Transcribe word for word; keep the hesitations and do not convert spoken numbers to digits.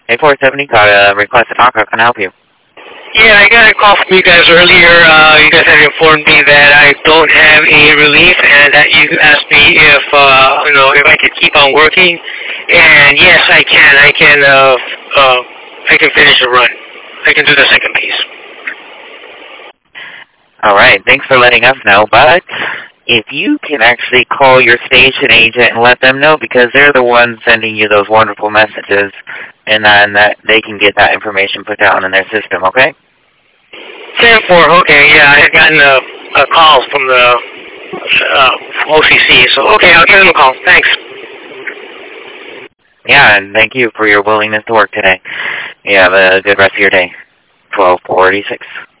A four seventy, got a request to talk. How can I help you? Yeah, I got a call from you guys earlier. Uh, you guys had informed me that I don't have a relief, and that you asked me if uh, you know if I could keep on working. And yes, I can. I can. Uh, uh, I can finish the run. I can do the second piece. All right. Thanks for letting us know. But if you can actually call your station agent and let them know, because they're the ones sending you those wonderful messages, and then that they can get that information put down in their system, okay? ten four, okay, yeah, I had gotten a, a call from the uh, O C C, so okay, I'll give them a call. Thanks. Yeah, and thank you for your willingness to work today. You have a good rest of your day. twelve forty-six.